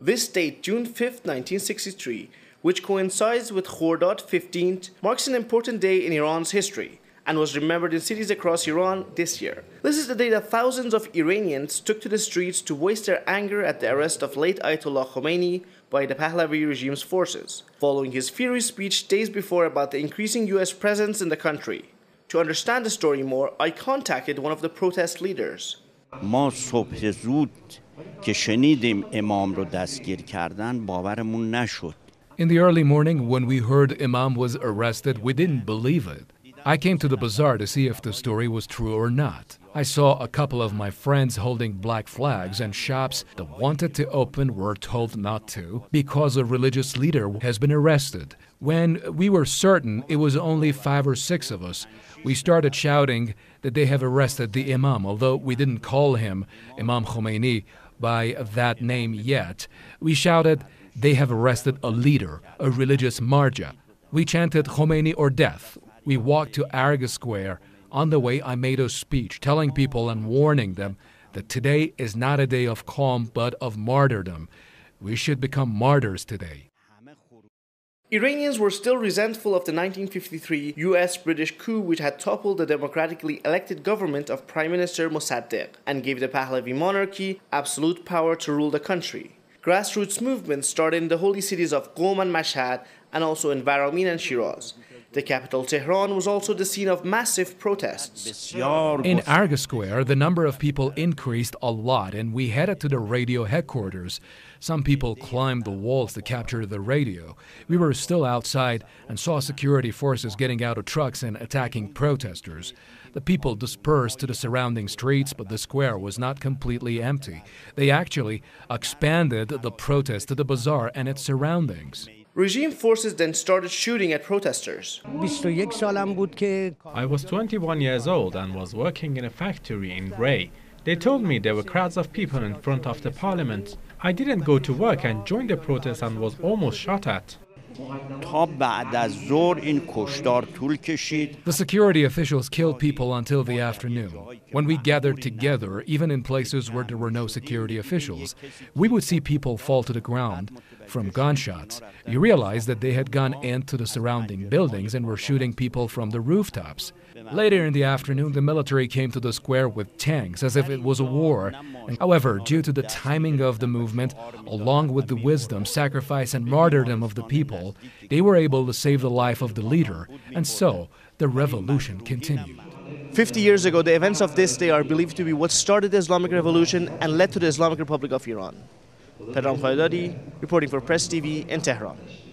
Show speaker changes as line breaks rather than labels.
This date, June 5, 1963, which coincides with Khordad 15th, marks an important day in Iran's history and was remembered in cities across Iran this year. This is the day that thousands of Iranians took to the streets to voice their anger at the arrest of late Ayatollah Khomeini by the Pahlavi regime's forces, following his fiery speech days before about the increasing US presence in the country. To understand the story more, I contacted one of the protest leaders.
ما صبح زود که شنیدیم امام رو دستگیر کردن باورمون نشد.
In the early morning, when we heard Imam was arrested, we didn't believe it. I came to the bazaar to see if the story was true or not. I saw a couple of my friends holding black flags, and shops that wanted to open were told not to because a religious leader has been arrested. When we were certain it was only 5 or 6 of us, we started shouting that they have arrested the Imam, although we didn't call him Imam Khomeini by that name yet. We shouted, they have arrested a leader, a religious marja. We chanted Khomeini or death. We walked to Arga Square. On the way, I made a speech telling people and warning them that today is not a day of calm but of martyrdom. We should become martyrs today.
Iranians were still resentful of the 1953 US-British coup, which had toppled the democratically elected government of Prime Minister Mossadegh and gave the Pahlavi monarchy absolute power to rule the country. Grassroots movements started in the holy cities of Qom and Mashhad, and also in Varamin and Shiraz. The capital, Tehran, was also the scene of massive protests.
In Arga Square, the number of people increased a lot, and we headed to the radio headquarters. Some people climbed the walls to capture the radio. We were still outside and saw security forces getting out of trucks and attacking protesters. The people dispersed to the surrounding streets, but the square was not completely empty. They actually expanded the protest to the bazaar and its surroundings.
Regime forces then started shooting at protesters.
I was 21 years old and was working in a factory in Ray. They told me there were crowds of people in front of the parliament. I didn't go to work and joined the protest and was almost shot at.
The security officials killed people until the afternoon. When we gathered together, even in places where there were no security officials, we would see people fall to the ground from gunshots. You realized that they had gone into the surrounding buildings and were shooting people from the rooftops. Later in the afternoon, the military came to the square with tanks, as if it was a war. However, due to the timing of the movement, along with the wisdom, sacrifice, and martyrdom of the people, they were able to save the life of the leader, and so the revolution continued.
50 years ago, the events of this day are believed to be what started the Islamic Revolution and led to the Islamic Republic of Iran. Pedram Khaydari, reporting for Press TV in Tehran.